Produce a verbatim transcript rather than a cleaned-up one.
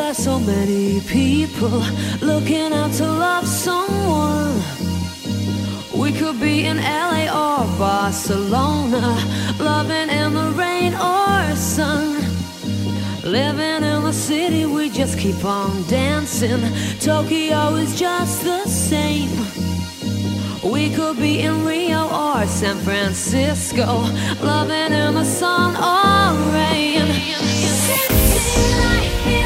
There's so many people looking out to love someone. We could be in L A or Barcelona, loving in the rain or sun. Living in the city, we just keep on dancing. Tokyo is just the same. We could be in Rio or San Francisco, loving in the sun or rain. City life.